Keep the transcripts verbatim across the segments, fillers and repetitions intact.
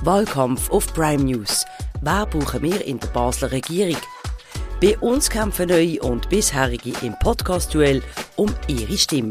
Wahlkampf auf Prime News. Wer brauchen wir in der Basler Regierung? Bei uns kämpfen Neue und Bisherige im Podcast-Duell um ihre Stimme.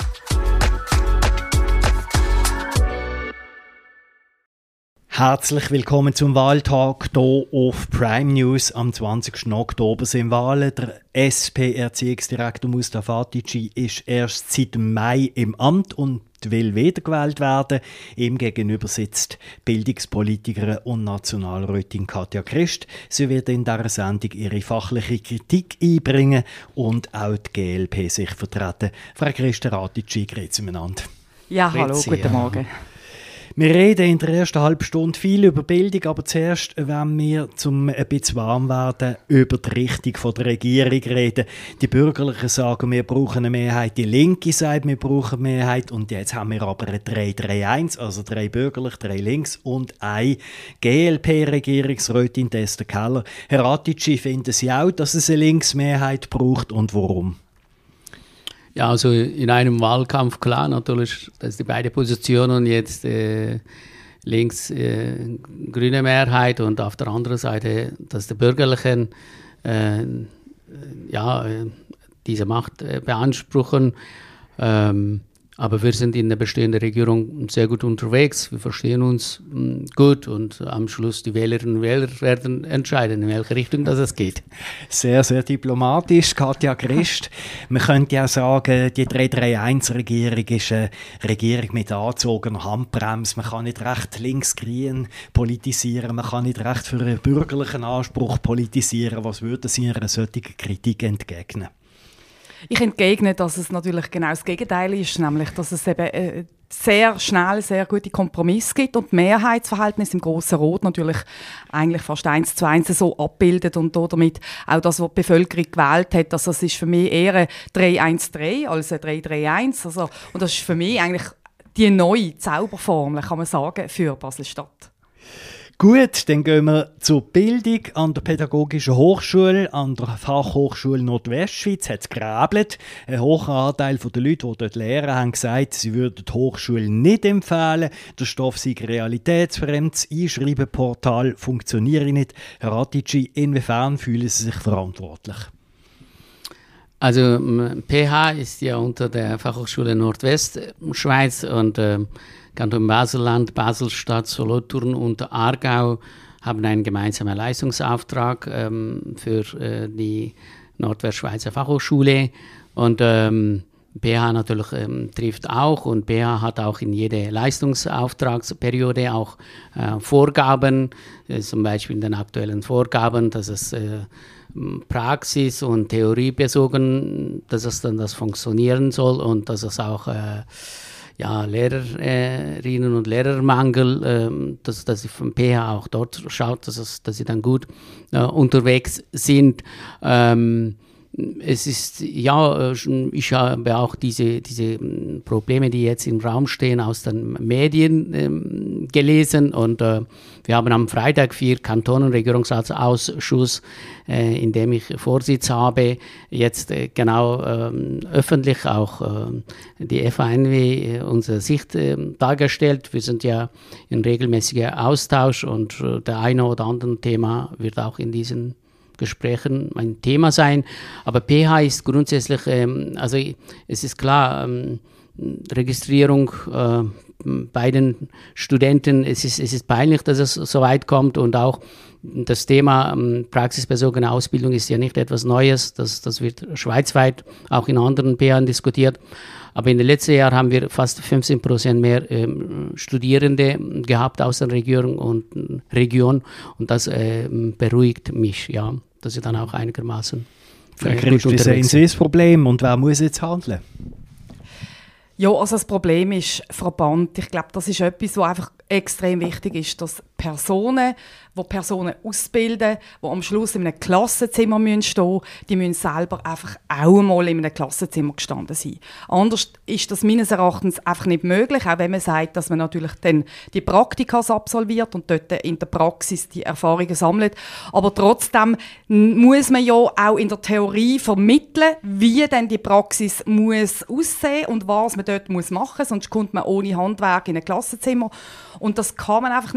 Herzlich willkommen zum Wahltag hier auf Prime News. Am zwanzigsten Oktober sind Wahlen. Der S P-Erziehungsdirektor Mustafa Attici ist erst seit Mai im Amt und will wiedergewählt werden. Ihm gegenüber sitzt Bildungspolitikerin und Nationalrätin Katja Christ. Sie wird in dieser Sendung ihre fachliche Kritik einbringen und auch die G L P sich vertreten. Frau Christ, Attici, grüezi miteinander. Ja, hallo, Grüezi, guten ja. Morgen. Wir reden in der ersten halben Stunde viel über Bildung, aber zuerst wollen wir, zum ein bisschen warm werden, über die Richtung von der Regierung reden. Die Bürgerlichen sagen, wir brauchen eine Mehrheit, die Linke sagt, wir brauchen eine Mehrheit und jetzt haben wir aber eine drei drei eins, also drei bürgerlich, drei links und eine G L P-Regierungsrätin, Esther Keller. Herr Attici, finden Sie auch, dass es eine Linksmehrheit braucht und warum? Ja, also in einem Wahlkampf klar natürlich, dass die beiden Positionen jetzt äh, links äh, grüne Mehrheit und auf der anderen Seite, dass die Bürgerlichen äh, ja, äh, diese Macht äh, beanspruchen. Ähm, aber wir sind in der bestehenden Regierung sehr gut unterwegs. Wir verstehen uns mh, gut und am Schluss die Wählerinnen und Wähler werden entscheiden, in welche Richtung das es geht. Sehr, sehr diplomatisch, Katja Christ. Man könnte ja sagen, die drei drei eins-Regierung ist eine Regierung mit angezogener Handbremse. Man kann nicht recht links-grün politisieren, man kann nicht recht für einen bürgerlichen Anspruch politisieren. Was würden Sie einer solchen Kritik entgegnen? Ich entgegne, dass es natürlich genau das Gegenteil ist, nämlich, dass es eben äh, sehr schnell sehr gute Kompromisse gibt und Mehrheitsverhältnis im Grossen Rot natürlich eigentlich fast eins zu eins so abbildet und damit auch das, was die Bevölkerung gewählt hat. Also es ist für mich eher ein drei eins drei als ein drei drei eins. Also, und das ist für mich eigentlich die neue Zauberformel, kann man sagen, für Basel-Stadt. Gut, dann gehen wir zur Bildung. An der Pädagogischen Hochschule, an der Fachhochschule Nordwestschweiz hat es geräbelt. Ein hoher Anteil der Leute, die dort lehren, haben gesagt, sie würden die Hochschule nicht empfehlen. Der Stoff sei realitätsfremd, das Einschreibenportal funktioniere nicht. Herr Attici, inwiefern fühlen Sie sich verantwortlich? Also P H ist ja unter der Fachhochschule Nordwestschweiz und äh, Kanton Baselland, Baselstadt, Solothurn und Aargau haben einen gemeinsamen Leistungsauftrag ähm, für äh, die Nordwestschweizer Fachhochschule. Und ähm, P H natürlich ähm, trifft auch und P H hat auch in jeder Leistungsauftragsperiode auch äh, Vorgaben, äh, zum Beispiel in den aktuellen Vorgaben, dass es äh, Praxis- und Theoriebezogen, dass es dann das funktionieren soll und dass es auch äh, ja, Lehrerinnen und Lehrermangel, ähm, dass, dass sie vom P H auch dort schaut, dass, es, dass sie dann gut äh, unterwegs sind. Ähm, es ist, ja, ich habe auch diese, diese Probleme, die jetzt im Raum stehen, aus den Medien ähm, gelesen und äh, wir haben am Freitag vier Kantonenregierungsratsausschuss, äh, in dem ich Vorsitz habe, jetzt äh, genau äh, öffentlich auch äh, die F A N W äh, unsere Sicht äh, dargestellt. Wir sind ja in regelmäßiger Austausch und äh, der eine oder andere Thema wird auch in diesen Gesprächen ein Thema sein. Aber P H ist grundsätzlich, ähm, also es ist klar, ähm, Registrierung äh, bei den Studenten, es ist, es ist peinlich, dass es so weit kommt und auch das Thema ähm, praxisbezogene Ausbildung ist ja nicht etwas Neues, das, das wird schweizweit auch in anderen P H diskutiert. Aber in den letzten Jahren haben wir fast fünfzehn Prozent mehr ähm, Studierende gehabt aus der Region und, Region und das äh, beruhigt mich, ja, dass ich dann auch einigermaßen Frau Christ, wie sehen Sie das Problem und wer muss jetzt handeln? Ja, also das Problem ist Verband. Ich glaube, das ist etwas, was einfach extrem wichtig ist, dass Personen, die Personen ausbilden, die am Schluss in einem Klassenzimmer stehen müssen, die müssen selber einfach auch einmal in einem Klassenzimmer gestanden sein. Anders ist das meines Erachtens einfach nicht möglich, auch wenn man sagt, dass man natürlich dann die Praktikas absolviert und dort in der Praxis die Erfahrungen sammelt. Aber trotzdem muss man ja auch in der Theorie vermitteln, wie denn die Praxis muss aussehen und was man dort muss machen muss, sonst kommt man ohne Handwerk in ein Klassenzimmer. Und das kann man einfach nicht, wenn man nicht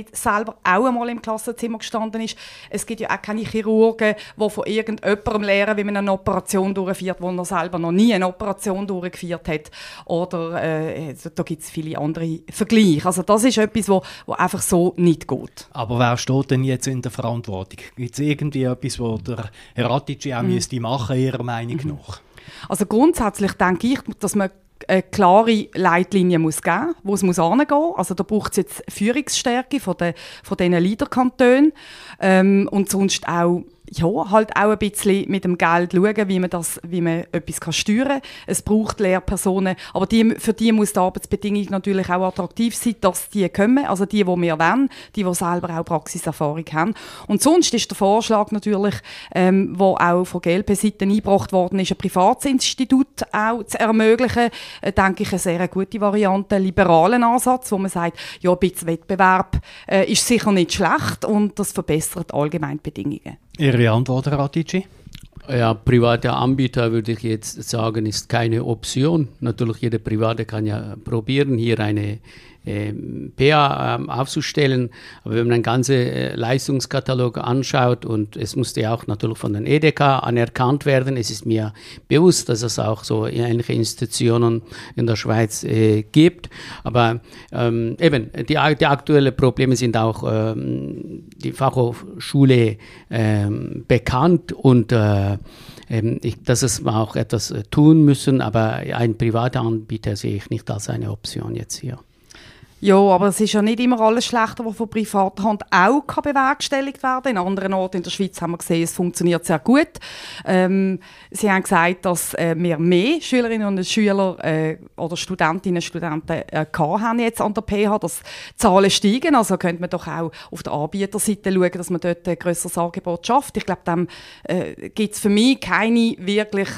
nicht selber auch einmal im Klassenzimmer gestanden ist. Es gibt ja auch keine Chirurgen, die von irgendjemandem lernen, wie man eine Operation durchführt, wo er selber noch nie eine Operation durchgeführt hat. Oder äh, da gibt es viele andere Vergleiche. Also das ist etwas, wo, wo einfach so nicht geht. Aber wer steht denn jetzt in der Verantwortung? Gibt es irgendwie etwas, was der Herr Ratici auch mhm. müsste machen, Ihrer Meinung mhm. nach? Also grundsätzlich denke ich, dass man eine klare Leitlinie muss geben, wo es muss hingehen muss. Also da braucht es jetzt Führungsstärke von, den, von diesen Leaderkantonen ähm, und sonst auch ja, halt auch ein bisschen mit dem Geld schauen, wie man, das, wie man etwas steuern kann. Es braucht Lehrpersonen, aber die, für die muss die Arbeitsbedingung natürlich auch attraktiv sein, dass die kommen, also die, die wir wollen, die, die selber auch Praxiserfahrung haben. Und sonst ist der Vorschlag natürlich, ähm, wo auch von G L P-Seite eingebracht worden ist, ein Privatsinstitut auch zu ermöglichen, äh, denke ich, eine sehr gute Variante, einen liberalen Ansatz, wo man sagt, ja, ein bisschen Wettbewerb äh, ist sicher nicht schlecht und das verbessert allgemein die Bedingungen. Ihre Antwort, Herr Ratici? Ja, private Anbieter, würde ich jetzt sagen, ist keine Option. Natürlich, jeder Private kann ja probieren, hier eine äh, P A äh, aufzustellen. Aber wenn man einen ganzen äh, Leistungskatalog anschaut, und es musste ja auch natürlich von den E D K anerkannt werden, es ist mir bewusst, dass es auch so ähnliche Institutionen in der Schweiz äh, gibt. Aber ähm, eben, die, die aktuellen Probleme sind auch ähm, die Fachhochschule ähm, bekannt und äh, Ich, dass es auch etwas tun müssen, aber ein privater Anbieter sehe ich nicht als eine Option jetzt hier. Ja, aber es ist ja nicht immer alles Schlechte, was von privater Hand auch bewerkstelligt werden kann. In anderen Orten in der Schweiz haben wir gesehen, es funktioniert sehr gut. Ähm, Sie haben gesagt, dass äh, wir mehr Schülerinnen und Schüler äh, oder Studentinnen und Studenten äh, haben jetzt an der P H, dass die Zahlen steigen. Also könnte man doch auch auf der Anbieterseite schauen, dass man dort ein grösseres Angebot schafft. Ich glaube, dann äh, gibt es für mich keine wirklich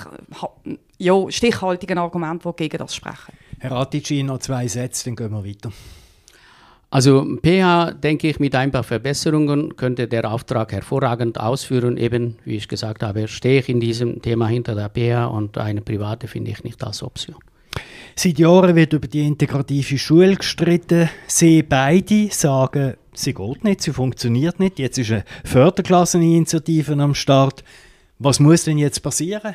ja, stichhaltigen Argumente, die gegen das sprechen. Herr Ratici, noch zwei Sätze, dann gehen wir weiter. Also P H, denke ich, mit ein paar Verbesserungen könnte der Auftrag hervorragend ausführen. Eben, wie ich gesagt habe, stehe ich in diesem Thema hinter der P H und eine private finde ich nicht als Option. Seit Jahren wird über die integrative Schule gestritten. Sie beide sagen, sie geht nicht, sie funktioniert nicht. Jetzt ist eine Förderklasseninitiative am Start. Was muss denn jetzt passieren?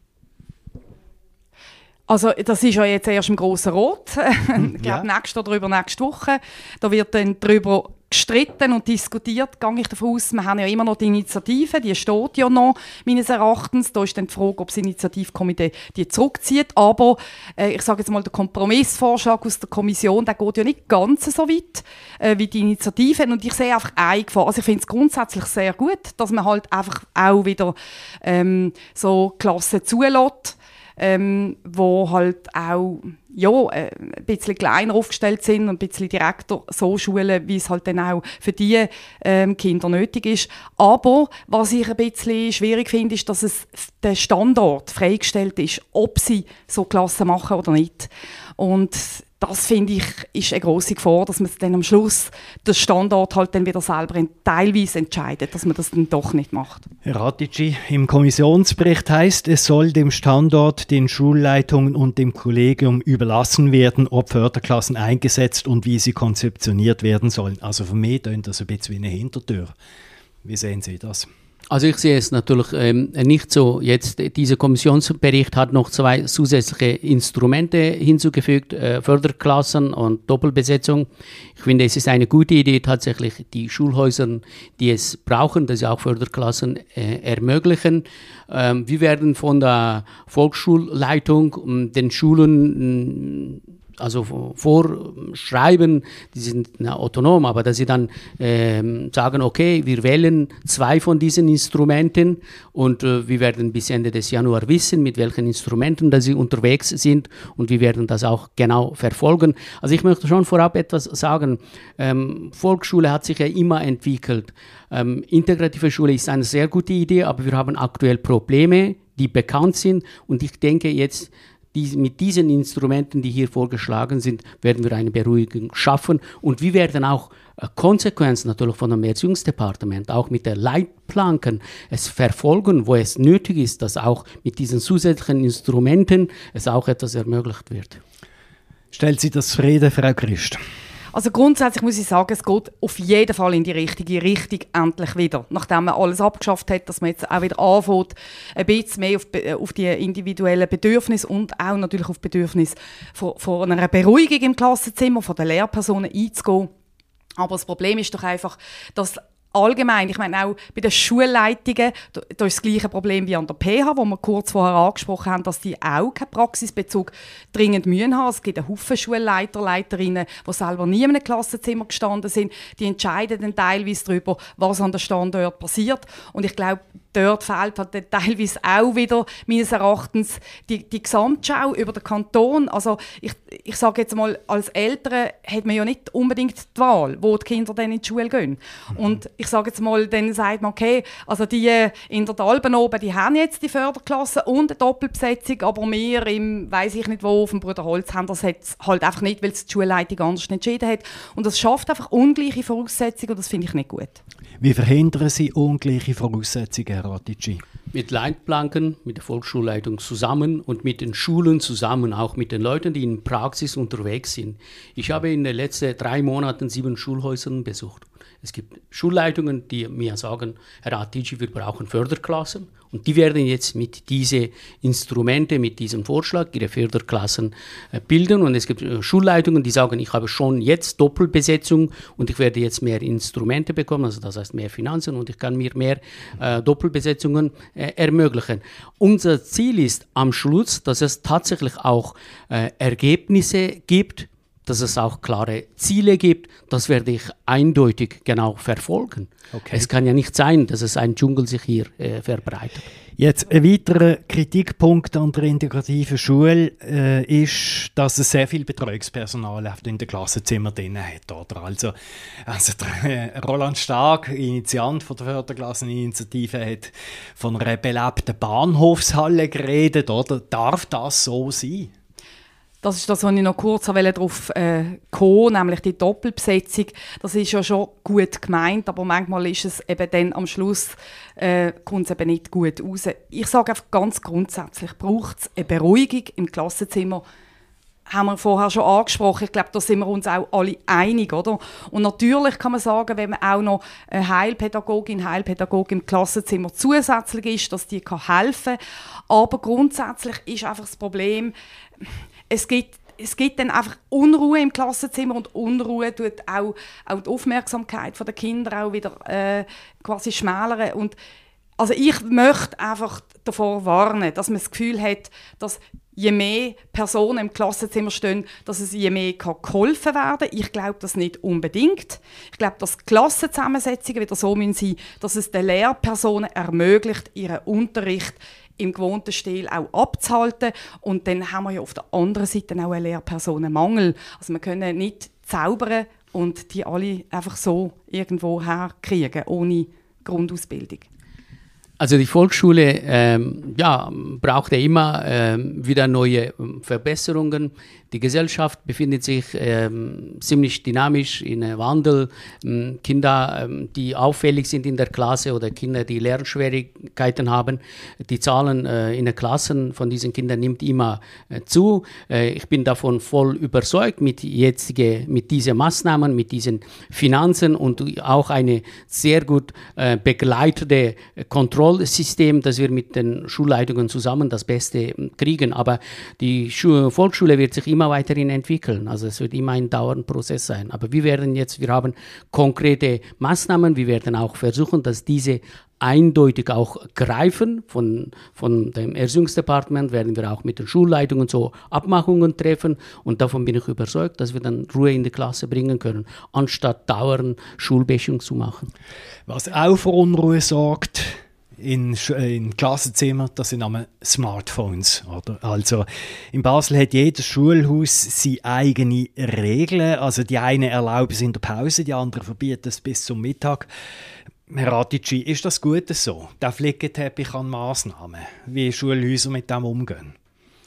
Also das ist ja jetzt erst im Grossen Rat, ich glaube ja. nächste oder übernächste Woche. Da wird dann darüber gestritten und diskutiert, gehe ich davon aus. Wir haben ja immer noch die Initiative, die steht ja noch, meines Erachtens. Da ist dann die Frage, ob das Initiativkomitee die zurückzieht. Aber äh, ich sage jetzt mal, der Kompromissvorschlag aus der Kommission, der geht ja nicht ganz so weit äh, wie die Initiative. Und ich sehe einfach eine Gefahr. Also ich finde es grundsätzlich sehr gut, dass man halt einfach auch wieder ähm, so Klassen zulässt, Ähm, wo halt auch ja, äh, ein bisschen kleiner aufgestellt sind und ein bisschen direkter so schulen, wie es halt dann auch für die ähm, Kinder nötig ist. Aber was ich ein bisschen schwierig finde, ist, dass es der Standort freigestellt ist, ob sie so Klassen machen oder nicht. Und das, finde ich, ist eine grosse Gefahr, dass man dann am Schluss den Standort halt dann wieder selber teilweise entscheidet, dass man das dann doch nicht macht. Herr Ratici, im Kommissionsbericht heißt, es soll dem Standort, den Schulleitungen und dem Kollegium überlassen werden, ob Förderklassen eingesetzt und wie sie konzeptioniert werden sollen. Also für mich tönt das ein bisschen wie eine Hintertür. Wie sehen Sie das? Also ich sehe es natürlich ähm, nicht so. Jetzt, dieser Kommissionsbericht hat noch zwei zusätzliche Instrumente hinzugefügt, äh, Förderklassen und Doppelbesetzung. Ich finde, es ist eine gute Idee, tatsächlich die Schulhäuser, die es brauchen, dass sie auch Förderklassen äh, ermöglichen. Ähm, wir werden von der Volksschulleitung um, den Schulen mh, also vorschreiben, die sind na, autonom, aber dass sie dann ähm, sagen, okay, wir wählen zwei von diesen Instrumenten und äh, wir werden bis Ende des Januar wissen, mit welchen Instrumenten dass sie unterwegs sind und wir werden das auch genau verfolgen. Also ich möchte schon vorab etwas sagen, ähm, Volksschule hat sich ja immer entwickelt. Ähm, integrative Schule ist eine sehr gute Idee, aber wir haben aktuell Probleme, die bekannt sind und ich denke jetzt, Die, mit diesen Instrumenten, die hier vorgeschlagen sind, werden wir eine Beruhigung schaffen. Und wir werden auch äh, Konsequenzen natürlich von dem Erziehungsdepartement, auch mit der Leitplanken, es verfolgen, wo es nötig ist, dass auch mit diesen zusätzlichen Instrumenten es auch etwas ermöglicht wird. Stellt Sie das zufrieden, Frau Christ? Also grundsätzlich muss ich sagen, es geht auf jeden Fall in die richtige Richtung endlich wieder. Nachdem man alles abgeschafft hat, dass man jetzt auch wieder anfängt, ein bisschen mehr auf, auf die individuellen Bedürfnisse und auch natürlich auf die Bedürfnisse von, von einer Beruhigung im Klassenzimmer, von den Lehrpersonen einzugehen. Aber das Problem ist doch einfach, dass allgemein, ich meine auch bei den Schulleitungen, da, da ist das gleiche Problem wie an der P H, wo wir kurz vorher angesprochen haben, dass die auch keinen Praxisbezug dringend müssen haben. Es gibt einen Haufen Schulleiter, Leiterinnen, die selber nie in einem Klassenzimmer gestanden sind. Die entscheiden dann teilweise darüber, was an der Standort passiert. Und ich glaube, dort fehlt halt dann teilweise auch wieder, meines Erachtens, die, die Gesamtschau über den Kanton. Also ich, ich sage jetzt mal, als Eltern hat man ja nicht unbedingt die Wahl, wo die Kinder dann in die Schule gehen. Mhm. Und ich sage jetzt mal, dann sagt man, okay, also die in der Dalben oben, die haben jetzt die Förderklasse und eine Doppelbesetzung, aber wir im, weiss ich nicht wo, auf dem Bruderholz haben das jetzt halt einfach nicht, weil es die Schulleitung anders entschieden hat. Und das schafft einfach ungleiche Voraussetzungen und das finde ich nicht gut. Wie verhindern Sie ungleiche Voraussetzungen, Herr Ratici? Mit Leitplanken, mit der Volksschulleitung zusammen und mit den Schulen zusammen, auch mit den Leuten, die in Praxis unterwegs sind. Ich habe in den letzten drei Monaten sieben Schulhäusern besucht. Es gibt Schulleitungen, die mir sagen, Herr Ratici, wir brauchen Förderklassen. Und die werden jetzt mit diesen Instrumenten, mit diesem Vorschlag ihre Förderklassen äh, bilden. Und es gibt äh, Schulleitungen, die sagen, ich habe schon jetzt Doppelbesetzung und ich werde jetzt mehr Instrumente bekommen, also das heißt mehr Finanzen und ich kann mir mehr äh, Doppelbesetzungen äh, ermöglichen. Unser Ziel ist am Schluss, dass es tatsächlich auch äh, Ergebnisse gibt, dass es auch klare Ziele gibt. Das werde ich eindeutig genau verfolgen. Okay. Es kann ja nicht sein, dass es ein Dschungel sich hier äh, verbreitet. Jetzt ein weiterer Kritikpunkt an der integrativen Schule äh, ist, dass es sehr viel Betreuungspersonal in den Klassenzimmern drin hat. Oder? Also, also der, äh, Roland Stark, Initiant von der Förderklasseninitiative, hat von einer belebten Bahnhofshalle geredet. Oder? Darf das so sein? Das ist das, was ich noch kurz darauf äh, komme, nämlich die Doppelbesetzung. Das ist ja schon gut gemeint, aber manchmal ist es eben dann am Schluss äh, kommt es eben nicht gut raus. Ich sage einfach ganz grundsätzlich, braucht es eine Beruhigung im Klassenzimmer. Haben wir vorher schon angesprochen. Ich glaube, da sind wir uns auch alle einig, oder? Und natürlich kann man sagen, wenn man auch noch eine Heilpädagogin, Heilpädagogin im Klassenzimmer zusätzlich ist, dass die kann helfen kann. Aber grundsätzlich ist einfach das Problem, es gibt, es gibt dann einfach Unruhe im Klassenzimmer und Unruhe tut auch, auch die Aufmerksamkeit der Kinder auch wieder äh, quasi schmälern. Und also ich möchte einfach davor warnen, dass man das Gefühl hat, dass je mehr Personen im Klassenzimmer stehen, dass es je mehr geholfen werden kann. Ich glaube das nicht unbedingt. Ich glaube, dass Klassenzusammensetzungen wieder so sein müssen, dass es den Lehrpersonen ermöglicht, ihren Unterricht im gewohnten Stil auch abzuhalten. Und dann haben wir ja auf der anderen Seite auch einen Lehrpersonenmangel. Also wir können nicht zaubern und die alle einfach so irgendwo herkriegen, ohne Grundausbildung. Also die Volksschule ähm, ja, braucht ja immer ähm, wieder neue Verbesserungen. Die Gesellschaft befindet sich ähm, ziemlich dynamisch in einem Wandel. Ähm, Kinder, ähm, die auffällig sind in der Klasse oder Kinder, die Lernschwierigkeiten haben, die Zahlen äh, in den Klassen von diesen Kindern nimmt immer äh, zu. Äh, ich bin davon voll überzeugt mit, jetzige, mit diesen Maßnahmen, mit diesen Finanzen und auch eine sehr gut äh, begleitete Kontrollsystem, dass wir mit den Schulleitungen zusammen das Beste kriegen. Aber die Schu- Volksschule wird sich immer immer weiterhin entwickeln. Also es wird immer ein dauernder Prozess sein. Aber wir werden jetzt, wir haben konkrete Maßnahmen, wir werden auch versuchen, dass diese eindeutig auch greifen. Von, von dem Erziehungsdepartement werden wir auch mit den Schulleitungen so Abmachungen treffen und davon bin ich überzeugt, dass wir dann Ruhe in die Klasse bringen können, anstatt dauernd Schulbashing zu machen. Was auch für Unruhe sorgt, In, in Klassenzimmern, das sind einmal Smartphones. Oder? Also in Basel hat jedes Schulhaus seine eigene Regeln. Also die einen erlauben es in der Pause, die anderen verbieten es bis zum Mittag. Herr Ratici, ist das gut so? Der Flickenteppich an Massnahmen, wie Schulhäuser mit dem umgehen?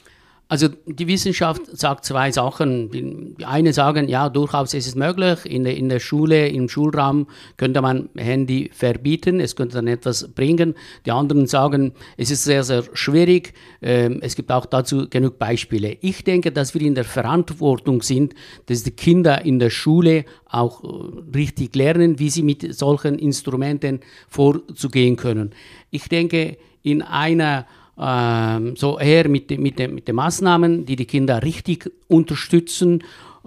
Also die Wissenschaft sagt zwei Sachen. Die eine sagen, ja, durchaus ist es möglich. In der, in der Schule, im Schulraum könnte man Handy verbieten, es könnte dann etwas bringen. Die anderen sagen, es ist sehr, sehr schwierig. Ähm, es gibt auch dazu genug Beispiele. Ich denke, dass wir in der Verantwortung sind, dass die Kinder in der Schule auch richtig lernen, wie sie mit solchen Instrumenten vorzugehen können. Ich denke, in einer Ähm, so eher mit, mit, mit den Maßnahmen, die die Kinder richtig unterstützen,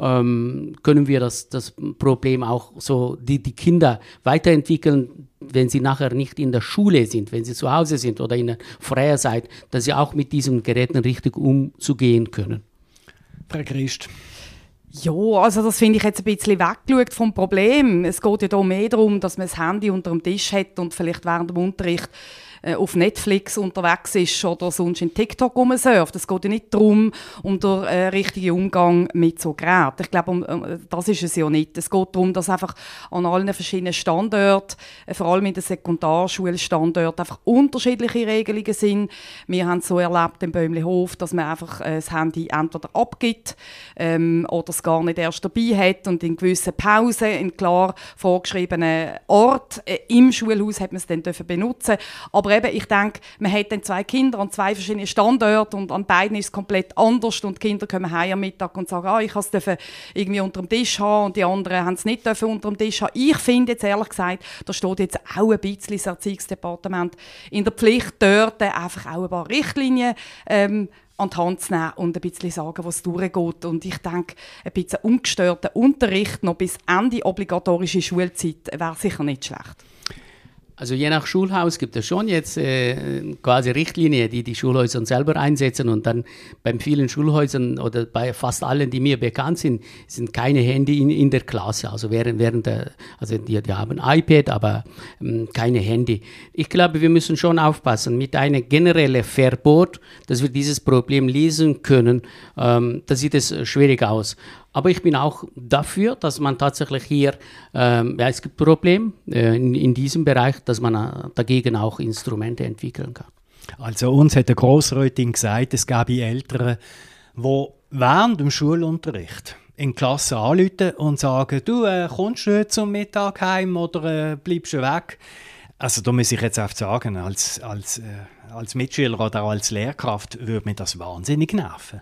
ähm, können wir das, das Problem auch so, die, die Kinder weiterentwickeln, wenn sie nachher nicht in der Schule sind, wenn sie zu Hause sind oder in der freien Zeit, dass sie auch mit diesen Geräten richtig umzugehen können. Frau Christ. Ja, also das finde ich jetzt ein bisschen weggeschaut vom Problem. Es geht ja da mehr darum, dass man das Handy unter dem Tisch hat und vielleicht während dem Unterricht auf Netflix unterwegs ist oder sonst in TikTok rumsurft. Es geht ja nicht darum, um den äh, richtigen Umgang mit so Geräten. Ich glaube, um, um, das ist es ja nicht. Es geht darum, dass einfach an allen verschiedenen Standorten, äh, vor allem in den Sekundarschulstandorten, einfach unterschiedliche Regelungen sind. Wir haben es so erlebt im Bäumlihof, dass man einfach äh, das Handy entweder abgibt ähm, oder es gar nicht erst dabei hat und in gewissen Pausen, in klar vorgeschriebenen Ort äh, im Schulhaus hat man es dann dürfen benutzen. Aber eben, ich denke, man hat dann zwei Kinder an zwei verschiedenen Standorten und an beiden ist es komplett anders und die Kinder kommen heim am Mittag und sagen, ah, ich durfte es irgendwie unter dem Tisch haben und die anderen haben es nicht dürfen unter dem Tisch haben. Ich finde jetzt ehrlich gesagt, da steht jetzt auch ein bisschen das Erziehungsdepartement in der Pflicht, dort einfach auch ein paar Richtlinien ähm, an die Hand zu nehmen und ein bisschen sagen, was durchgeht. Und ich denke, ein bisschen ungestörter Unterricht noch bis Ende obligatorische Schulzeit wäre sicher nicht schlecht. Also je nach Schulhaus gibt es schon jetzt äh, quasi Richtlinien, die die Schulhäuser selber einsetzen und dann bei vielen Schulhäusern oder bei fast allen, die mir bekannt sind, sind keine Handy in, in der Klasse. Also während, während der, also die, die haben iPad, aber ähm, keine Handy. Ich glaube, wir müssen schon aufpassen mit einem generellen Verbot, dass wir dieses Problem lösen können. Ähm, da sieht es schwierig aus. Aber ich bin auch dafür, dass man tatsächlich hier, ähm, ja, es gibt Probleme äh, in, in diesem Bereich, dass man äh, dagegen auch Instrumente entwickeln kann. Also uns hat der Grossrätin gesagt, es gäbe Eltern, die während dem Schulunterricht in die Klasse anrufen und sagen, du äh, kommst du nicht zum Mittag heim oder äh, bleibst du weg? Also da muss ich jetzt einfach sagen, als, als, äh, als Mitschüler oder auch als Lehrkraft würde mir das wahnsinnig nerven.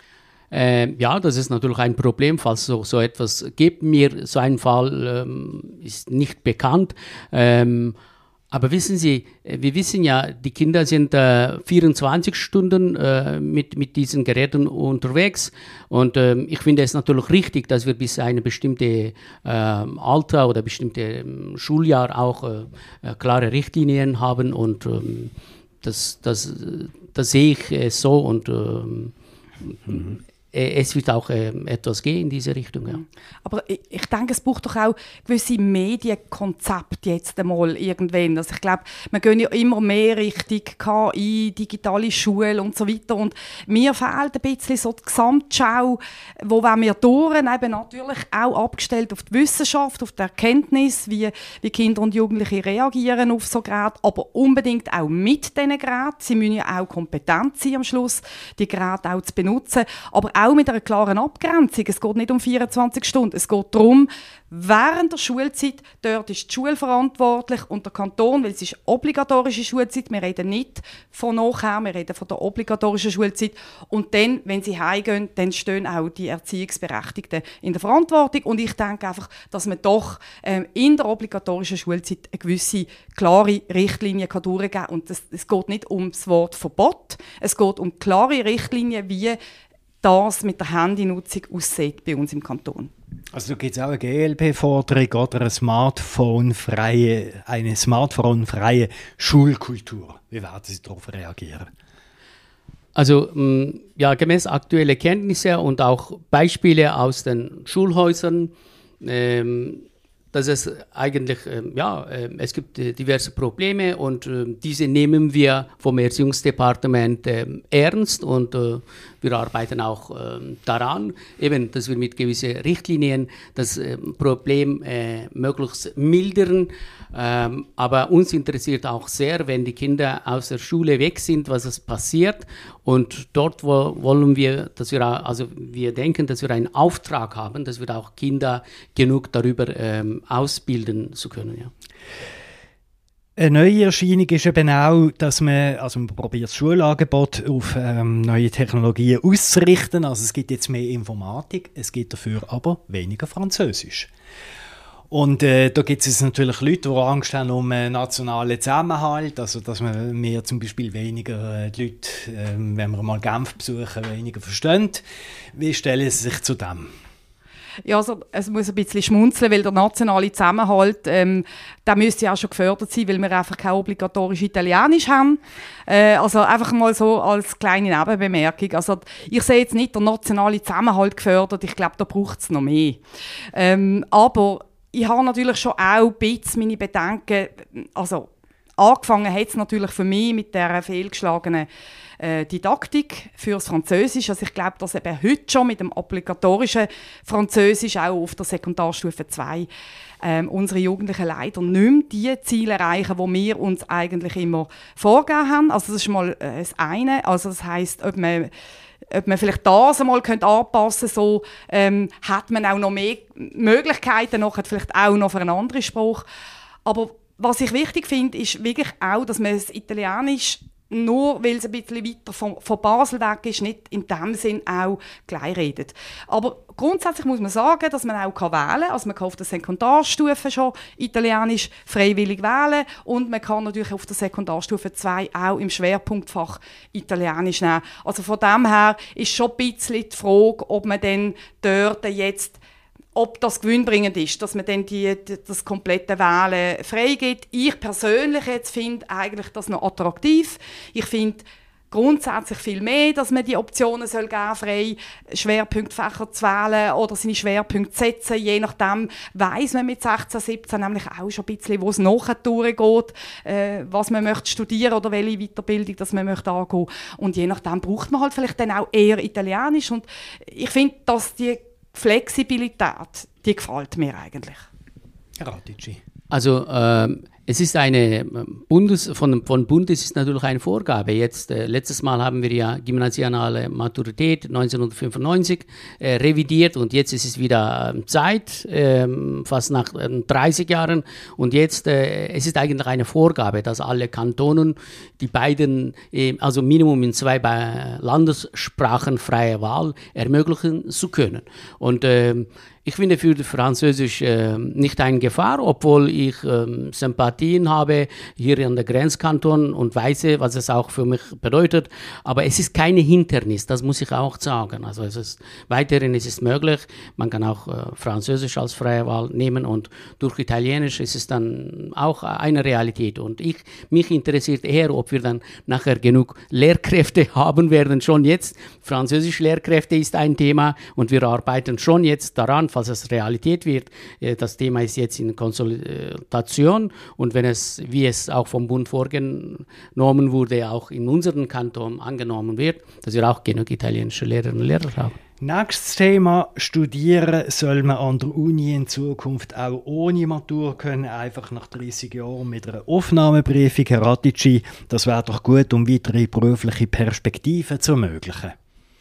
Äh, ja, das ist natürlich ein Problem, falls so, so etwas gibt. Mir so ein Fall ähm, ist nicht bekannt. Ähm, aber wissen Sie, wir wissen ja, die Kinder sind äh, vierundzwanzig Stunden äh, mit, mit diesen Geräten unterwegs. Und ähm, ich finde es natürlich richtig, dass wir bis ein bestimmtes äh, Alter oder bestimmtes äh, Schuljahr auch äh, äh, klare Richtlinien haben. Und ähm, das, das, das sehe ich äh, so. Und ähm, mhm. Es wird auch äh, etwas gehen in diese Richtung. Ja. Aber ich, ich denke, es braucht doch auch gewisse Medienkonzepte jetzt einmal irgendwann. Also ich glaube, wir gehen ja immer mehr Richtung K I, digitale Schule und so weiter. Und mir fehlt ein bisschen so die Gesamtschau, wo wollen wir durch, eben natürlich auch abgestellt auf die Wissenschaft, auf die Erkenntnis, wie, wie Kinder und Jugendliche reagieren auf so Geräte, aber unbedingt auch mit diesen Geräten. Sie müssen ja auch kompetent sein am Schluss, die Geräte auch zu benutzen. Aber auch mit einer klaren Abgrenzung. Es geht nicht um vierundzwanzig Stunden. Es geht darum, während der Schulzeit, dort ist die Schule verantwortlich und der Kanton, weil es ist obligatorische Schulzeit, wir reden nicht von nachher, wir reden von der obligatorischen Schulzeit. Und dann, wenn sie heimgehen, dann stehen auch die Erziehungsberechtigten in der Verantwortung. Und ich denke einfach, dass man doch ähm, in der obligatorischen Schulzeit eine gewisse klare Richtlinie kann durchgeben kann. Und das, es geht nicht um das Wort Verbot, es geht um klare Richtlinien, wie das mit der Handynutzung aussieht bei uns im Kanton. Also da gibt es auch eine G L P-Forderung oder eine Smartphone-freie, eine Smartphone-freie Schulkultur. Wie werden Sie darauf reagieren? Also ja, gemäß aktueller Kenntnisse und auch Beispiele aus den Schulhäusern ähm, dass es eigentlich, äh, ja, äh, es gibt äh, diverse Probleme und äh, diese nehmen wir vom Erziehungsdepartement äh, ernst und äh, wir arbeiten auch äh, daran, eben, dass wir mit gewissen Richtlinien das äh, Problem äh, möglichst mildern. Ähm, aber uns interessiert auch sehr, wenn die Kinder aus der Schule weg sind, was es passiert. Und dort wo, wollen wir, dass wir, also wir denken, dass wir einen Auftrag haben, dass wir auch Kinder genug darüber ähm, ausbilden zu können. Ja. Eine neue Erscheinung ist eben auch, dass man, also man probiert das Schulangebot auf ähm, neue Technologien auszurichten. Also es gibt jetzt mehr Informatik, es gibt dafür aber weniger Französisch. Und äh, da gibt es natürlich Leute, die Angst haben um einen nationalen Zusammenhalt, also dass man mehr zum Beispiel weniger äh, die Leute, äh, wenn wir mal Genf besuchen, weniger verstehen. Wie stellen Sie sich zu dem? Ja, also es muss ein bisschen schmunzeln, weil der nationale Zusammenhalt, ähm, der müsste ja auch schon gefördert sein, weil wir einfach kein obligatorisch Italienisch haben. Äh, also einfach mal so als kleine Nebenbemerkung. Also ich sehe jetzt nicht den nationalen Zusammenhalt gefördert, ich glaube, da braucht es noch mehr. Ähm, aber ich habe natürlich schon auch ein bisschen meine Bedenken, also angefangen hat es natürlich für mich mit der fehlgeschlagenen äh, Didaktik fürs Französisch. Also ich glaube, dass eben heute schon mit dem obligatorischen Französisch auch auf der Sekundarstufe zwei ähm, unsere Jugendlichen leider nicht mehr die Ziele erreichen, die wir uns eigentlich immer vorgegeben haben. Also das ist mal äh, das eine. Also das heisst, ob man Ob man vielleicht das einmal anpassen könnte, so ähm, hat man auch noch mehr Möglichkeiten, noch, vielleicht auch noch für einen anderen Spruch. Aber was ich wichtig finde, ist wirklich auch, dass man das Italienisch, nur weil es ein bisschen weiter von, von Basel weg ist, nicht in dem Sinn auch gleich redet. Aber grundsätzlich muss man sagen, dass man auch wählen kann. Also man kann auf der Sekundarstufe schon Italienisch freiwillig wählen und man kann natürlich auf der Sekundarstufe zwei auch im Schwerpunktfach Italienisch nehmen. Also von dem her ist schon ein bisschen die Frage, ob man dann dort jetzt ob das gewinnbringend ist, dass man dann die, die, das komplette Wählen freigibt. Ich persönlich jetzt finde eigentlich das noch attraktiv. Ich finde grundsätzlich viel mehr, dass man die Optionen soll geben, frei Schwerpunktfächer zu wählen oder seine Schwerpunkte zu setzen. Je nachdem weiss man mit sechzehn, siebzehn nämlich auch schon ein bisschen, wo es nachher durchgeht, äh, was man möchte studieren oder welche Weiterbildung das man möchte angehen. Und je nachdem braucht man halt vielleicht dann auch eher Italienisch. Und ich finde, dass die Flexibilität, die gefällt mir eigentlich. Radici. Also ähm, es ist eine Bundes, von, von Bund ist es natürlich eine Vorgabe. Jetzt, äh, letztes Mal haben wir ja gymnasiale Maturität neunzehnhundertfünfundneunzig äh, revidiert und jetzt ist es wieder äh, Zeit, äh, fast nach äh, dreißig Jahren. Und jetzt, äh, es ist eigentlich eine Vorgabe, dass alle Kantonen die beiden, äh, also Minimum in zwei Landessprachen freie Wahl ermöglichen zu können. Und äh, ich finde für Französisch äh, nicht eine Gefahr, obwohl ich äh, Sympathien habe hier in der Grenzkanton und weiß, was es auch für mich bedeutet. Aber es ist keine Hindernis, das muss ich auch sagen. Also es ist, weiterhin ist es möglich, man kann auch äh, Französisch als freie Wahl nehmen und durch Italienisch ist es dann auch eine Realität. Und ich, mich interessiert eher, ob wir dann nachher genug Lehrkräfte haben werden, schon jetzt. Französisch-Lehrkräfte ist ein Thema und wir arbeiten schon jetzt daran, falls es Realität wird. Das Thema ist jetzt in Konsultation und wenn es, wie es auch vom Bund vorgenommen wurde, auch in unserem Kanton angenommen wird, dass wir auch genug italienische Lehrerinnen und Lehrer haben. Nächstes Thema: Studieren soll man an der Uni in Zukunft auch ohne Matur können, einfach nach dreißig Jahren mit einer Aufnahmeprüfung. Herr Radici, das wäre doch gut, um weitere berufliche Perspektiven zu ermöglichen.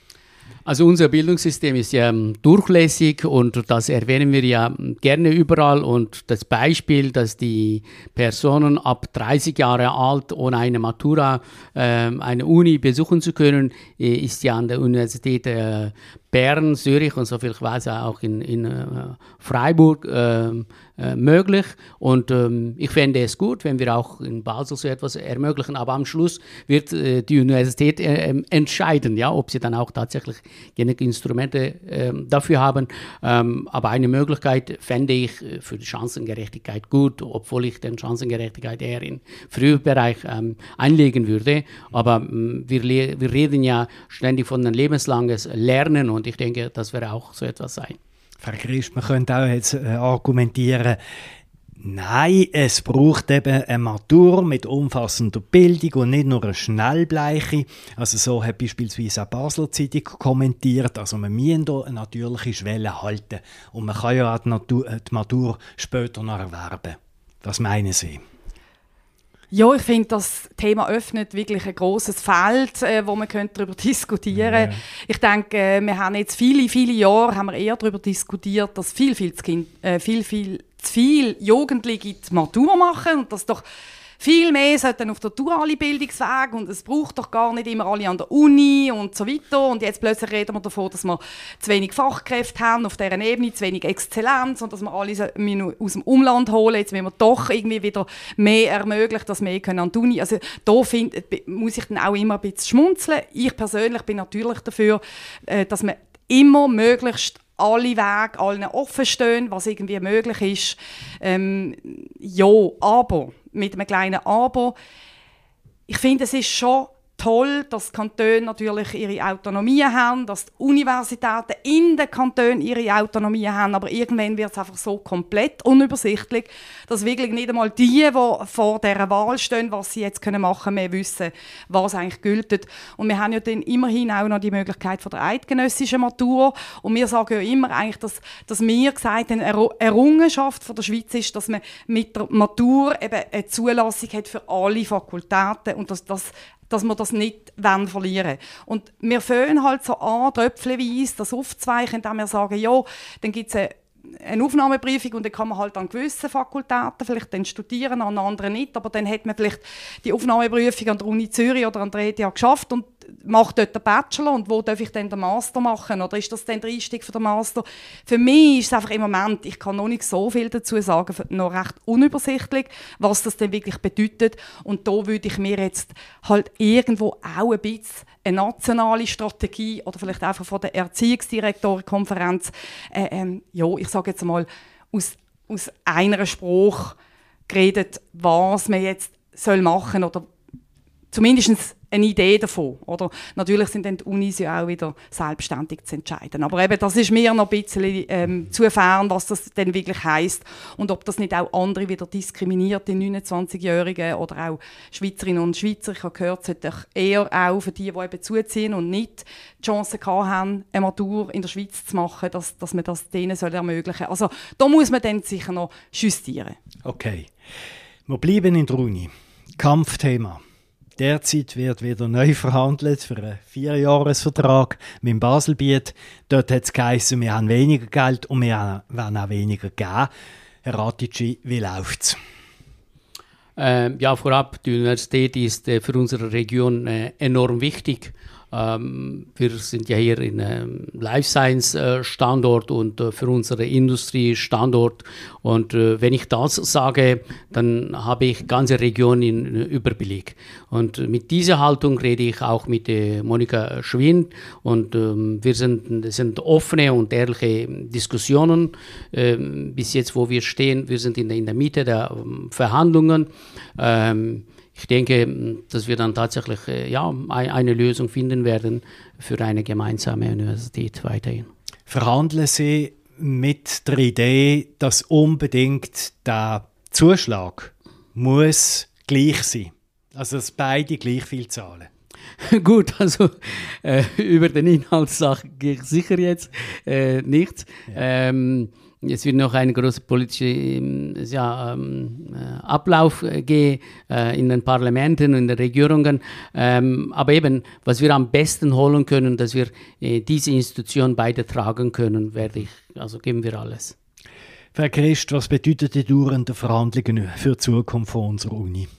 Also unser Bildungssystem ist ja durchlässig und das erwähnen wir ja gerne überall. Und das Beispiel, dass die Personen ab dreißig Jahre alt ohne eine Matura äh, eine Uni besuchen zu können, ist ja an der Universität äh, Bern, Zürich und soviel ich weiß auch in, in äh, Freiburg äh, äh, möglich. Und ähm, ich fände es gut, wenn wir auch in Basel so etwas ermöglichen. Aber am Schluss wird äh, die Universität äh, entscheiden, ja, ob sie dann auch tatsächlich genug Instrumente äh, dafür haben. Ähm, aber eine Möglichkeit fände ich für die Chancengerechtigkeit gut, obwohl ich den Chancengerechtigkeit eher im Frühbereich ähm, einlegen würde. Aber ähm, wir, le- wir reden ja ständig von einem lebenslanges Lernen und ich denke, das wäre auch so etwas sein. Frau Christ, man könnte auch jetzt äh, argumentieren, nein, es braucht eben eine Matur mit umfassender Bildung und nicht nur eine Schnellbleiche. Also so hat beispielsweise auch die Basler Zeitung kommentiert. Also man muss hier eine natürliche Schwelle halten. Und man kann ja auch die, Natur, die Matur später noch erwerben. Was meinen Sie? Ja, ich finde, das Thema öffnet wirklich ein grosses Feld, äh, wo man darüber diskutieren könnte. Ja. Ich denke, äh, wir haben jetzt viele, viele Jahre haben wir eher darüber diskutiert, dass viel, viel zu, kind, äh, viel, viel zu viel Jugendliche die Matur machen und dass doch viel mehr sollten auf der dualen Bildungsweg und es braucht doch gar nicht immer alle an der Uni und so weiter. Und jetzt plötzlich reden wir davon, dass wir zu wenig Fachkräfte haben auf dieser Ebene, zu wenig Exzellenz und dass wir alle aus dem Umland holen. Jetzt müssen wir doch irgendwie wieder mehr ermöglichen, dass wir mehr an die Uni. Also da find, muss ich dann auch immer ein bisschen schmunzeln. Ich persönlich bin natürlich dafür, dass man immer möglichst alle Wege, allen offen stehen, was irgendwie möglich ist. Ähm, ja, aber, mit einem kleinen Aber. Ich finde, es ist schon toll, dass die Kantone natürlich ihre Autonomie haben, dass die Universitäten in den Kantonen ihre Autonomie haben, aber irgendwann wird es einfach so komplett unübersichtlich, dass wirklich nicht einmal die, die vor dieser Wahl stehen, was sie jetzt machen können, mehr wissen, was eigentlich gilt. Und wir haben ja dann immerhin auch noch die Möglichkeit von der eidgenössischen Matur und wir sagen ja immer eigentlich, dass, dass wir gesagt haben, eine Errungenschaft von der Schweiz ist, dass man mit der Matur eben eine Zulassung hat für alle Fakultäten und dass das dass wir das nicht verlieren wollen. Und wir fangen halt so an, tröpfchenweise das aufzuweichen, indem wir sagen, ja, dann gibt es eine, eine Aufnahmeprüfung und dann kann man halt an gewissen Fakultäten vielleicht dann studieren, an anderen nicht, aber dann hat man vielleicht die Aufnahmeprüfung an der Uni Zürich oder an der E T H geschafft und macht dort den Bachelor und wo darf ich dann den Master machen? Oder ist das dann der Einstieg für den Master? Für mich ist es einfach im Moment, ich kann noch nicht so viel dazu sagen, noch recht unübersichtlich, was das denn wirklich bedeutet. Und da würde ich mir jetzt halt irgendwo auch ein bisschen eine nationale Strategie oder vielleicht einfach von der Erziehungsdirektorenkonferenz, äh, ähm, ja, ich sage jetzt mal, aus, aus einer Sprache geredet, was man jetzt soll machen oder zumindest eine Idee davon. Oder? Natürlich sind dann die Unis ja auch wieder selbstständig zu entscheiden. Aber eben, das ist mir noch ein bisschen ähm, zu fern, was das denn wirklich heisst und ob das nicht auch andere wieder diskriminiert, die neunundzwanzigjährigen oder auch Schweizerinnen und Schweizer. Ich habe gehört, es sollte eher auch für die, die eben zuziehen und nicht die Chance haben, eine Matur in der Schweiz zu machen, dass, dass man das denen soll ermöglichen soll. Also da muss man dann sicher noch justieren. Okay. Wir bleiben in der Uni. Kampfthema. Derzeit wird wieder neu verhandelt für einen Vierjahresvertrag mit dem Baselbiet. Dort hat es geheißen, wir haben weniger Geld und wir werden auch weniger geben. Herr Ratici, wie läuft es? Äh, ja, vorab, die Universität ist äh, für unsere Region äh, enorm wichtig. Ähm, wir sind ja hier in einem Life Science äh, Standort und äh, für unsere Industrie Standort. Und äh, wenn ich das sage, dann habe ich ganze Region in äh, Überblick. Und äh, mit dieser Haltung rede ich auch mit äh, Monika Schwind. Und ähm, wir sind, das sind offene und ehrliche Diskussionen äh, bis jetzt, wo wir stehen. Wir sind in der, in der Mitte der ähm, Verhandlungen. Ähm, Ich denke, dass wir dann tatsächlich äh, ja, eine Lösung finden werden für eine gemeinsame Universität weiterhin. Verhandeln Sie mit der Idee, dass unbedingt der Zuschlag muss gleich sein, also dass beide gleich viel zahlen? Gut, also äh, über den Inhalt sage ich sicher jetzt äh, nichts. Ja. Ähm, Es wird noch ein großer politischer ja, ähm, Ablauf gehen äh, in den Parlamenten, in den Regierungen. Ähm, aber eben, was wir am besten holen können, dass wir äh, diese Institution beide tragen können, werde ich, also geben wir alles. Frau Christ, was bedeutet die dauernden Verhandlungen für die Zukunft von unserer Uni?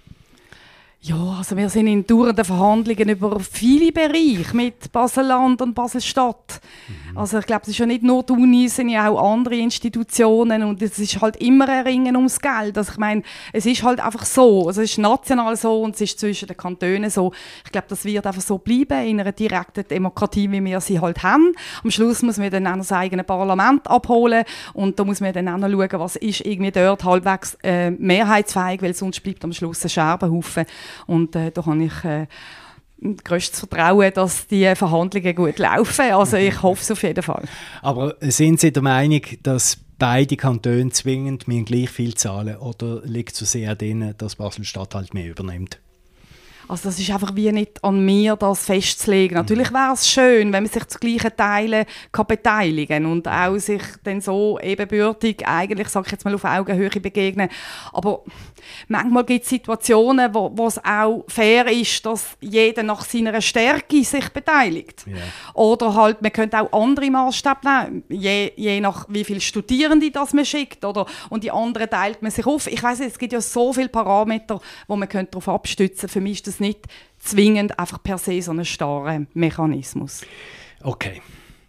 Ja, also wir sind in dauernden Verhandlungen über viele Bereiche mit Basel-Land und Basel-Stadt. Mhm. Also ich glaube, es ist ja nicht nur die Uni, es sind ja auch andere Institutionen und es ist halt immer ein Ringen ums Geld. Also ich meine, es ist halt einfach so, also es ist national so und es ist zwischen den Kantonen so. Ich glaube, das wird einfach so bleiben in einer direkten Demokratie, wie wir sie halt haben. Am Schluss muss man dann auch noch das eigene Parlament abholen und da muss man dann auch noch schauen, was ist irgendwie dort halbwegs äh, mehrheitsfähig, weil sonst bleibt am Schluss ein Scherbenhaufen. Und äh, da habe ich äh, grösstes Vertrauen, dass die Verhandlungen gut laufen. Also ich hoffe es auf jeden Fall. Aber sind Sie der Meinung, dass beide Kantone zwingend gleich viel zahlen, oder liegt es so sehr an denen, dass Basel-Stadt halt mehr übernimmt? Also das ist einfach wie nicht an mir, das festzulegen. Natürlich wäre es schön, wenn man sich zu gleichen Teilen kann beteiligen und auch sich dann so ebenbürtig, eigentlich, sage ich jetzt mal, auf Augenhöhe begegnen. Aber manchmal gibt es Situationen, wo, wo es auch fair ist, dass jeder nach seiner Stärke sich beteiligt. Yeah. Oder halt, man könnte auch andere Maßstäbe nehmen, je, je nach wie viele Studierende das man schickt. Oder, und die anderen teilt man sich auf. Ich weiss, es gibt ja so viele Parameter, wo man darauf abstützen könnte. Für mich ist das nicht zwingend einfach per se so ein starrer Mechanismus. Okay.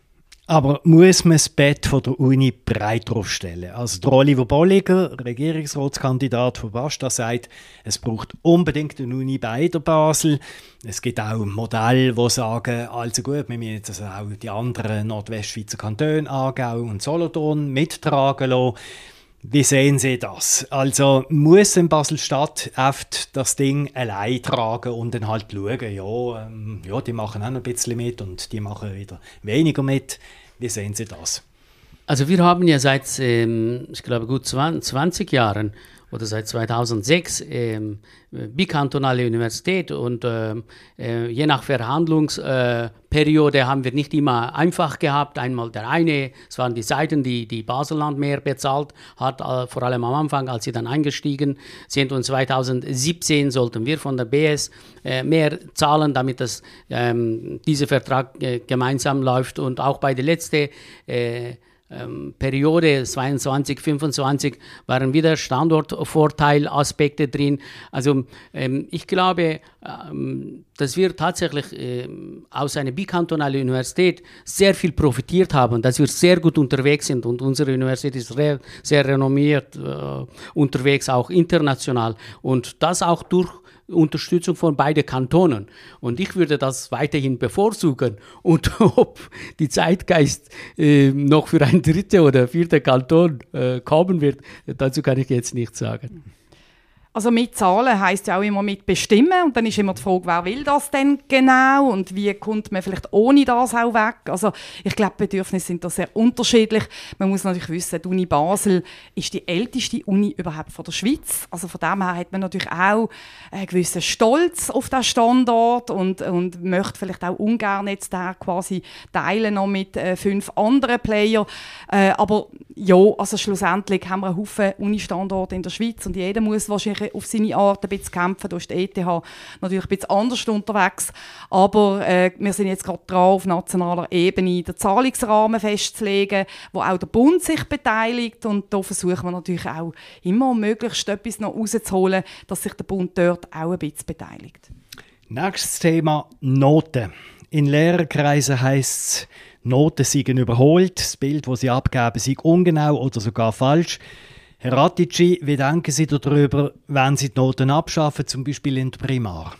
Aber muss man das Bett von der Uni breit aufstellen? Also der Oliver Bolliger, Regierungsratskandidat von Basta, sagt, es braucht unbedingt eine Uni bei der Basel. Es gibt auch Modelle, die sagen, also gut, wir müssen jetzt also auch die anderen Nordwestschweizer Kantone, Aargau und Solothurn, mittragen lassen. Wie sehen Sie das? Also muss in Basel-Stadt oft das Ding allein tragen und dann halt schauen, ja, ähm, ja, die machen auch noch ein bisschen mit und die machen wieder weniger mit. Wie sehen Sie das? Also wir haben ja seit, ähm, ich glaube, gut zwanzig Jahren oder seit zweitausendsechs ähm, bikantonale Universität und äh, äh, je nach Verhandlungsperiode äh, haben wir nicht immer einfach gehabt. Einmal der eine, es waren die Seiten, die die Baselland mehr bezahlt hat, äh, vor allem am Anfang, als sie dann eingestiegen sind, und zweitausendsiebzehn sollten wir von der B S äh, mehr zahlen, damit das, ähm, dieser Vertrag äh, gemeinsam läuft, und auch bei der letzten äh, Ähm, Periode zweiundzwanzig, fünfundzwanzig waren wieder Standortvorteilaspekte drin. Also ähm, ich glaube, ähm, dass wir tatsächlich ähm, aus einer bikantonalen Universität sehr viel profitiert haben, dass wir sehr gut unterwegs sind, und unsere Universität ist sehr, sehr renommiert äh, unterwegs, auch international, und das auch durch Unterstützung von beiden Kantonen. Und ich würde das weiterhin bevorzugen. Und ob die Zeitgeist äh, noch für einen dritten oder vierten Kanton äh, kommen wird, dazu kann ich jetzt nichts sagen. Also mitzahlen heisst ja auch immer mitbestimmen, und dann ist immer die Frage, wer will das denn genau und wie kommt man vielleicht ohne das auch weg. Also ich glaube, die Bedürfnisse sind da sehr unterschiedlich. Man muss natürlich wissen, die Uni Basel ist die älteste Uni überhaupt von der Schweiz. Also von dem her hat man natürlich auch einen gewissen Stolz auf den Standort und, und möchte vielleicht auch ungern jetzt da quasi teilen noch mit äh, fünf anderen Playern. Äh, aber ja, also schlussendlich haben wir einen Haufen Uni-Standorte in der Schweiz und jeder muss wahrscheinlich auf seine Art ein bisschen kämpfen. Da ist die E T H natürlich ein bisschen anders unterwegs. Aber äh, wir sind jetzt gerade dran, auf nationaler Ebene den Zahlungsrahmen festzulegen, wo auch der Bund sich beteiligt. Und da versuchen wir natürlich auch immer möglichst etwas noch rauszuholen, dass sich der Bund dort auch ein bisschen beteiligt. Nächstes Thema: Noten. In Lehrerkreisen heisst es, Noten seien überholt, das Bild, das sie abgeben, sei ungenau oder sogar falsch. Herr Rattici, wie denken Sie darüber, wenn Sie die Noten abschaffen, zum Beispiel in der Primar?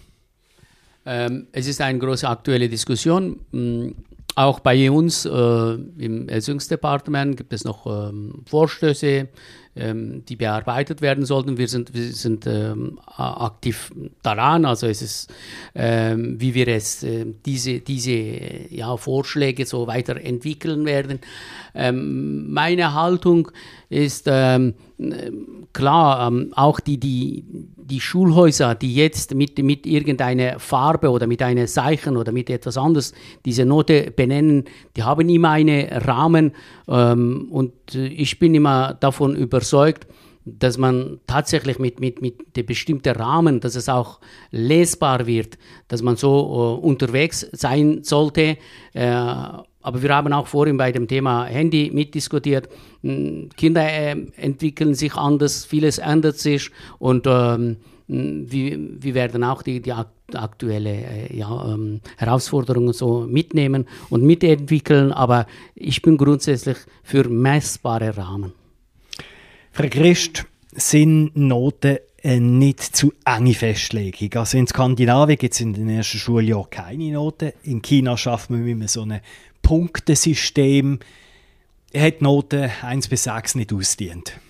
Ähm, es ist eine große aktuelle Diskussion. Ähm, auch bei uns äh, im Erziehungsdepartement gibt es noch ähm, Vorstöße, ähm, die bearbeitet werden sollten. Wir sind, wir sind ähm, aktiv daran. Also es ist, ähm, wie wir es äh, diese, diese ja, Vorschläge so weiterentwickeln werden. Ähm, meine Haltung ist ähm, klar, ähm, auch die, die, die Schulhäuser, die jetzt mit, mit irgendeiner Farbe oder mit einer Zeichen oder mit etwas anderes diese Note benennen, die haben immer einen Rahmen, ähm, und ich bin immer davon überzeugt, dass man tatsächlich mit, mit, mit dem bestimmten Rahmen, dass es auch lesbar wird, dass man so äh, unterwegs sein sollte. Äh, aber wir haben auch vorhin bei dem Thema Handy mitdiskutiert. Kinder äh, entwickeln sich anders, vieles ändert sich, und ähm, wir, wir werden auch die, die aktuelle äh, ja, ähm, Herausforderungen so mitnehmen und mitentwickeln. Aber ich bin grundsätzlich für messbare Rahmen. Frau Christ, sind Noten eine nicht zu enge Festlegung? Also in Skandinavien gibt es in den ersten Schuljahren keine Noten. In China schafft man mit so einem Punktesystem. Hat Noten eins bis sechs nicht ausgedient?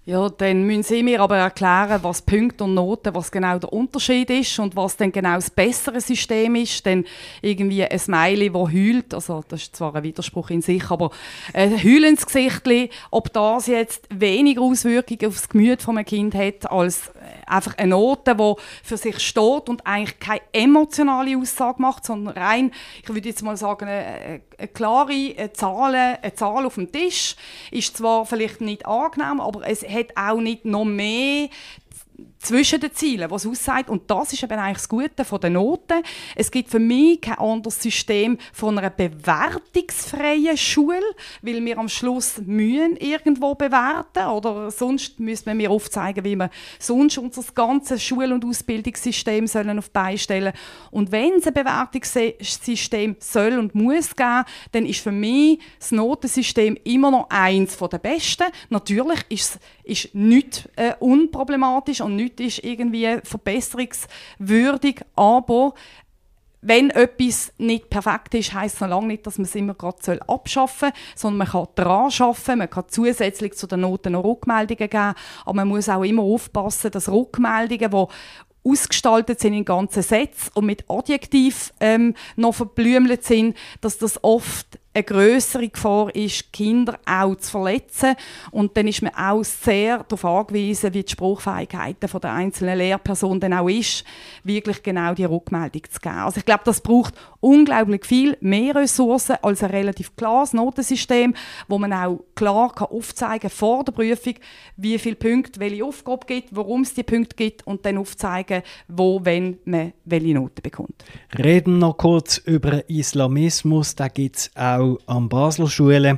Ja, dann müssen Sie mir aber erklären, was Punkte und Noten, was genau der Unterschied ist und was dann genau das bessere System ist. Denn irgendwie ein Smiley, das heult, also das ist zwar ein Widerspruch in sich, aber ein heulendes Gesichtchen, ob das jetzt weniger Auswirkungen auf das Gemüt von einem Kind hat, als einfach eine Note, die für sich steht und eigentlich keine emotionale Aussage macht, sondern rein, ich würde jetzt mal sagen, eine, eine klare eine Zahl, eine Zahl auf dem Tisch ist zwar vielleicht nicht angenehm, aber es hat auch nicht noch mehr zwischen den Zielen, was aussagt. Und das ist eben eigentlich das Gute von den Noten. Es gibt für mich kein anderes System von einer bewertungsfreien Schule, weil wir am Schluss müssen irgendwo bewerten oder sonst müssen wir mir aufzeigen, wie wir sonst unser ganzes Schul- und Ausbildungssystem sollen auf die Beine stellen. Und wenn es ein Bewertungssystem soll und muss geben, dann ist für mich das Notensystem immer noch eins der besten. Natürlich ist es ist nichts äh, unproblematisch und nichts ist irgendwie verbesserungswürdig, aber wenn etwas nicht perfekt ist, heisst es noch lange nicht, dass man es immer gerade abschaffen soll, sondern man kann daran arbeiten, man kann zusätzlich zu den Noten noch Rückmeldungen geben, aber man muss auch immer aufpassen, dass Rückmeldungen, die ausgestaltet sind in ganzen Sätzen und mit Adjektiv ähm, noch verblümelt sind, dass das oft eine grössere Gefahr ist, Kinder auch zu verletzen. Und dann ist man auch sehr darauf angewiesen, wie die Sprachfähigkeiten der einzelnen Lehrperson dann auch ist, wirklich genau die Rückmeldung zu geben. Also ich glaube, das braucht unglaublich viel mehr Ressourcen als ein relativ klares Notensystem, wo man auch klar kann aufzeigen vor der Prüfung, wie viele Punkte welche Aufgabe gibt, warum es die Punkte gibt und dann aufzeigen, wo, wenn man welche Noten bekommt. Reden noch kurz über Islamismus, da gibt es auch an Basler Schulen.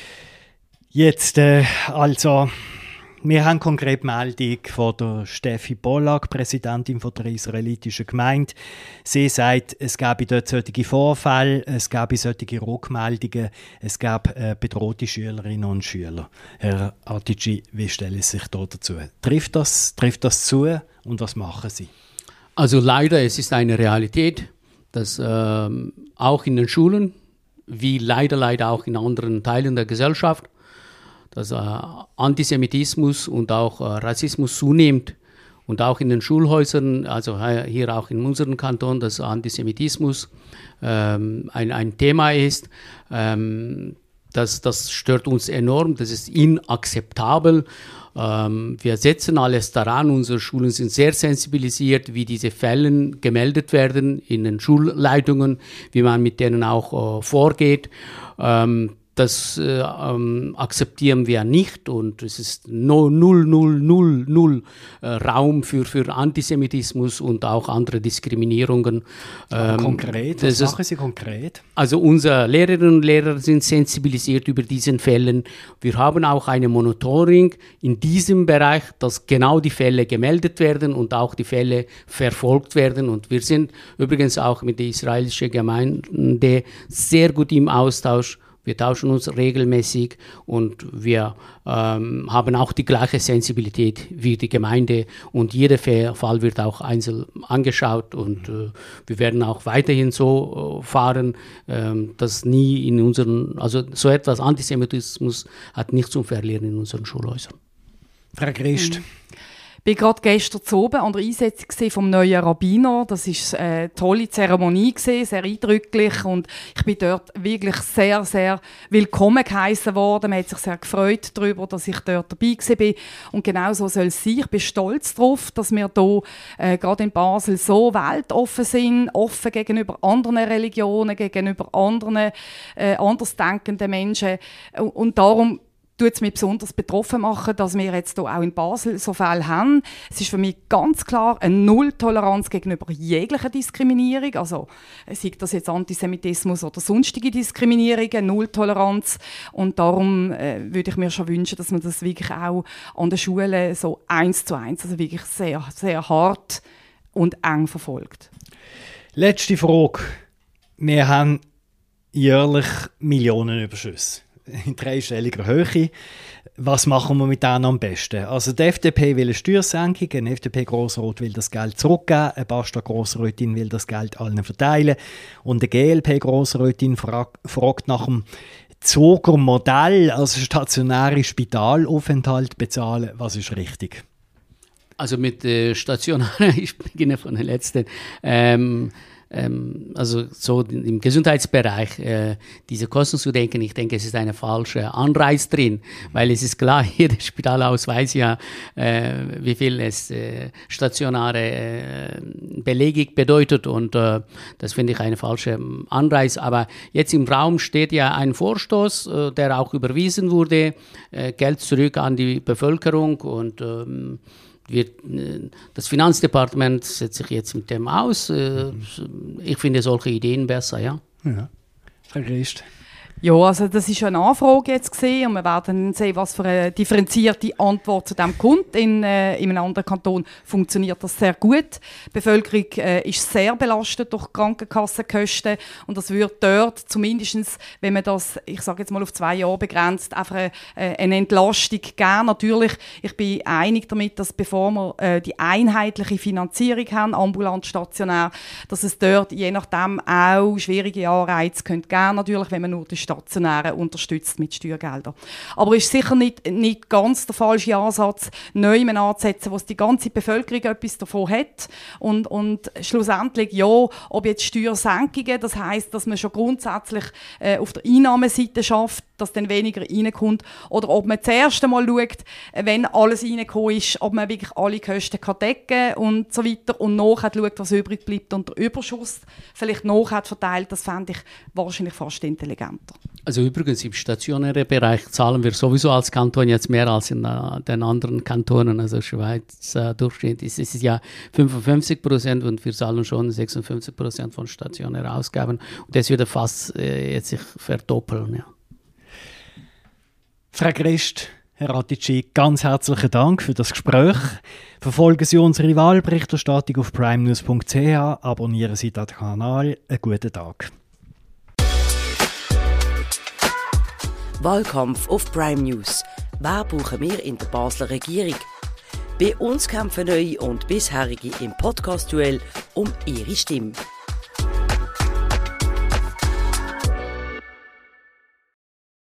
Jetzt, äh, also, wir haben konkret Meldung von der Steffi Pollack, Präsidentin von der israelitischen Gemeinde. Sie sagt, es gäbe dort solche Vorfälle, es gäbe solche Rückmeldungen, es gäbe äh, bedrohte Schülerinnen und Schüler. Herr Atici, wie stellen Sie sich da dazu? Trifft das, trifft das zu und was machen Sie? Also leider, es ist eine Realität, dass ähm, auch in den Schulen, wie leider, leider auch in anderen Teilen der Gesellschaft, dass äh, Antisemitismus und auch äh, Rassismus zunimmt. Und auch in den Schulhäusern, also hier auch in unserem Kanton, dass Antisemitismus ähm, ein, ein Thema ist. Ähm, das, das stört uns enorm, das ist inakzeptabel. Ähm, wir setzen alles daran, unsere Schulen sind sehr sensibilisiert, wie diese Fälle gemeldet werden in den Schulleitungen, wie man mit denen auch äh, vorgeht. Ähm, Das äh, ähm, akzeptieren wir nicht und es ist no, null, null, null, null äh, Raum für, für Antisemitismus und auch andere Diskriminierungen. Ähm, konkret, was machen Sie konkret? Also unsere Lehrerinnen und Lehrer sind sensibilisiert über diese Fälle. Wir haben auch eine Monitoring in diesem Bereich, dass genau die Fälle gemeldet werden und auch die Fälle verfolgt werden. Und wir sind übrigens auch mit der israelischen Gemeinde sehr gut im Austausch. Wir tauschen uns regelmäßig und wir ähm, haben auch die gleiche Sensibilität wie die Gemeinde und jeder Fall wird auch einzeln angeschaut und äh, wir werden auch weiterhin so äh, fahren, äh, dass nie in unseren, also so etwas Antisemitismus hat nicht zum Verlieren in unseren Schulhäusern. Frau Christ. Mhm. Ich war gerade gestern oben an der Einsetzung vom neuen Rabbiner. Das war eine tolle Zeremonie, sehr eindrücklich. Und ich bin dort wirklich sehr, sehr willkommen geheissen worden. Man hat sich sehr gefreut darüber, dass ich dort dabei war. Und genau so soll es sein. Ich bin stolz darauf, dass wir hier äh, gerade in Basel so weltoffen sind, offen gegenüber anderen Religionen, gegenüber anderen äh, andersdenkenden Menschen. Und, und darum tut es mich besonders betroffen machen, dass wir jetzt hier auch in Basel so Fälle haben. Es ist für mich ganz klar eine Nulltoleranz gegenüber jeglicher Diskriminierung. Also sei das jetzt Antisemitismus oder sonstige Diskriminierung, eine Nulltoleranz. Und darum äh, würde ich mir schon wünschen, dass man das wirklich auch an den Schulen so eins zu eins, also wirklich sehr, sehr hart und eng verfolgt. Letzte Frage. Wir haben jährlich Millionenüberschüsse in dreistelliger Höhe. Was machen wir mit denen am besten? Also die F D P will eine Steuersenkung, ein F D P-Grossrat will das Geld zurückgeben, eine Basta-Grossrätin will das Geld allen verteilen und eine G L P-Grossrätin fragt, fragt nach dem Zuger Modell, also stationäre Spitalaufenthalt bezahlen, was ist richtig? Also mit äh, stationären, ich beginne von der letzten, ähm, ähm, also so im Gesundheitsbereich äh, diese Kosten zu denken, ich denke, es ist eine falsche Anreiz drin, weil es ist klar, jedes Spitalaus weiß ja, äh, wie viel es äh, stationäre äh, Belegung bedeutet und äh, das finde ich eine falsche Anreiz. Aber jetzt im Raum steht ja ein Vorstoß, äh, der auch überwiesen wurde, äh, Geld zurück an die Bevölkerung und ähm, Wir, das Finanzdepartement setzt sich jetzt mit dem aus. Ich finde solche Ideen besser, ja. Ja. Frau Christ. Ja, also das ist eine Anfrage jetzt gesehen und wir werden sehen, was für eine differenzierte Antwort zu dem kommt. In, äh, in einem anderen Kanton funktioniert das sehr gut. Die Bevölkerung äh, ist sehr belastet durch Krankenkassenkosten und das würde dort zumindest, wenn man das, ich sage jetzt mal auf zwei Jahre begrenzt, einfach eine, eine Entlastung geben. Natürlich, ich bin einig damit, dass bevor wir äh, die einheitliche Finanzierung haben, ambulant, stationär, dass es dort je nachdem auch schwierige Anreize könnte geben, natürlich, wenn man nur die Stationären unterstützt mit Steuergeldern. Aber es ist sicher nicht, nicht ganz der falsche Ansatz, neu anzusetzen, wo die ganze Bevölkerung etwas davon hat. Und, und schlussendlich, ja, ob jetzt Steuersenkungen, das heisst, dass man schon grundsätzlich äh, auf der Einnahmeseite schafft, dass dann weniger reinkommt. Oder ob man zuerst einmal schaut, wenn alles reingekommen ist, ob man wirklich alle Kosten kann decken und so weiter. Und nachher schaut, was übrig bleibt und der Überschuss vielleicht nachher verteilt. Das fände ich wahrscheinlich fast intelligenter. Also übrigens im stationären Bereich zahlen wir sowieso als Kanton jetzt mehr als in uh, den anderen Kantonen. Also Schweiz uh, Durchschnitt ist es ja fünfundfünfzig Prozent und wir zahlen schon sechsundfünfzig Prozent von stationären Ausgaben. Und das würde fast äh, jetzt sich verdoppeln. Ja. Frau Christ, Herr Ratici, ganz herzlichen Dank für das Gespräch. Verfolgen Sie unsere Wahlberichterstattung auf prime news punkt c h, abonnieren Sie den Kanal. Einen guten Tag. Wahlkampf auf Prime News. Wer brauchen wir in der Basler Regierung? Bei uns kämpfen neue und bisherige im Podcast-Duell um ihre Stimme.